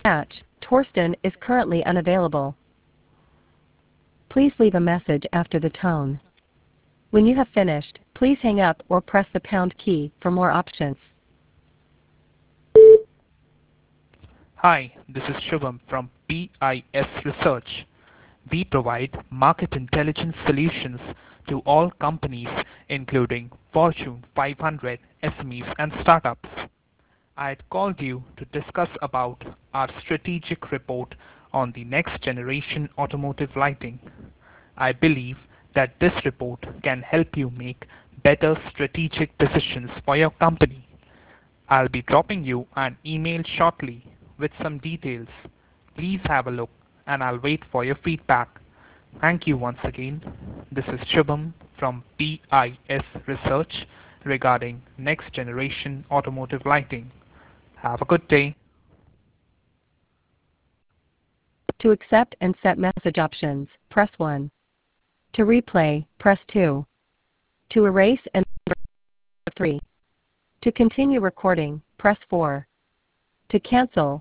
Catch, Torsten is currently unavailable. Please leave a message after the tone. When you have finished, please hang up or press the pound key for more options. Hi, this is Shubham from PIS Research. We provide market intelligence solutions to all companies, including Fortune 500 SMEs and startups. I had called you to discuss about our strategic report on the next generation automotive lighting. I believe that this report can help you make better strategic decisions for your company. I'll be dropping you an email shortly with some details. Please have a look and I'll wait for your feedback. Thank you once again. This is Shubham from PIS Research regarding next generation automotive lighting. Have a good day. To accept and set message options, press 1. To replay, press 2. To erase and 3. To continue recording, press 4. To cancel.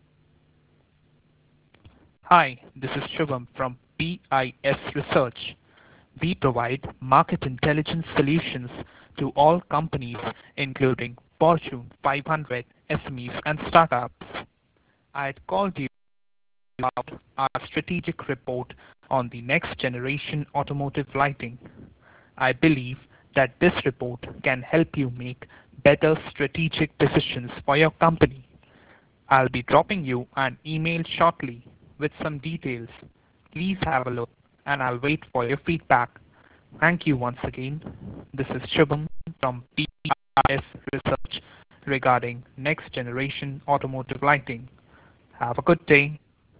Hi, this is Shubham from PIS Research. We provide market intelligence solutions to all companies, including Fortune 500 SMEs and startups. I had called you about our strategic report on the next generation automotive lighting. I believe that this report can help you make better strategic decisions for your company. I'll be dropping you an email shortly with some details. Please have a look and I'll wait for your feedback. Thank you once again. This is Shubham from PIS Research regarding next generation automotive lighting. Have a good day.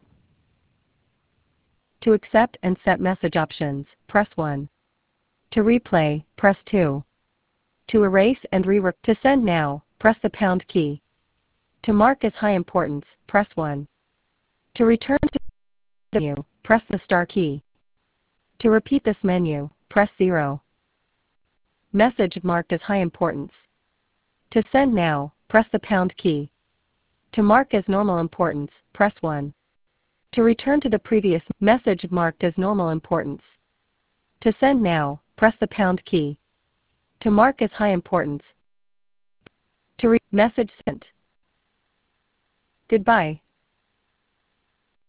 To accept and set message options, press 1. To replay, press 2. To erase and to send now, press the pound key. To mark as high importance, press 1. To return to the menu, press the star key. To repeat this menu, press 0. Message marked as high importance. To send now, press the pound key. To mark as normal importance, press 1. To return to the previous message marked as normal importance. To send now, press the pound key. To mark as high importance. To message sent. Goodbye.